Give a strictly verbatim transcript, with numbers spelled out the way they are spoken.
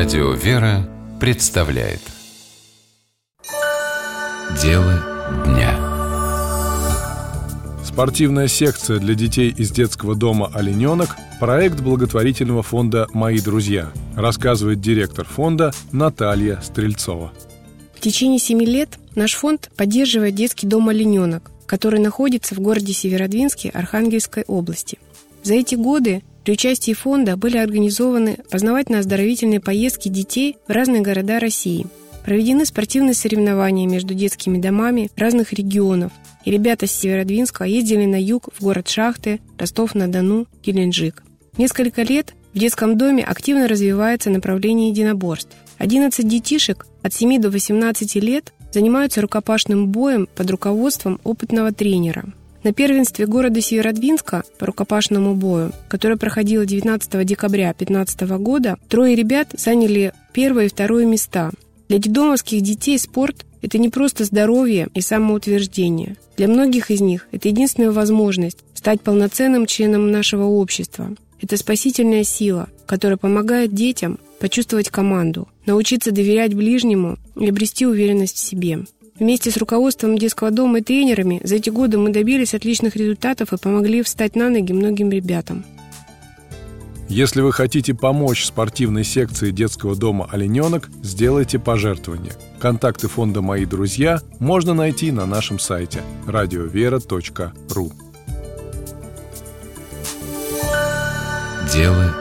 Радио «Вера» представляет Дело дня. Спортивная секция для детей из детского дома «Олененок» – проект благотворительного фонда «Мои друзья», рассказывает директор фонда Наталья Стрельцова. В течение семи лет наш фонд поддерживает детский дом «Олененок», который находится в городе Северодвинске Архангельской области. За эти годы при участии фонда были организованы познавательно-оздоровительные поездки детей в разные города России. Проведены спортивные соревнования между детскими домами разных регионов, и ребята с Северодвинска ездили на юг в город Шахты, Ростов-на-Дону, Геленджик. Несколько лет в детском доме активно развивается направление единоборств. одиннадцать детишек от семи до восемнадцати лет занимаются рукопашным боем под руководством опытного тренера. На первенстве города Северодвинска по рукопашному бою, которое проходило девятнадцатого декабря две тысячи пятнадцатого года, трое ребят заняли первое и второе места. Для детдомовских детей спорт – это не просто здоровье и самоутверждение. Для многих из них это единственная возможность стать полноценным членом нашего общества. Это спасительная сила, которая помогает детям почувствовать команду, научиться доверять ближнему и обрести уверенность в себе. Вместе с руководством детского дома и тренерами за эти годы мы добились отличных результатов и помогли встать на ноги многим ребятам. Если вы хотите помочь спортивной секции детского дома «Олененок», сделайте пожертвование. Контакты фонда «Мои друзья» можно найти на нашем сайте радиовера точка ру. Дело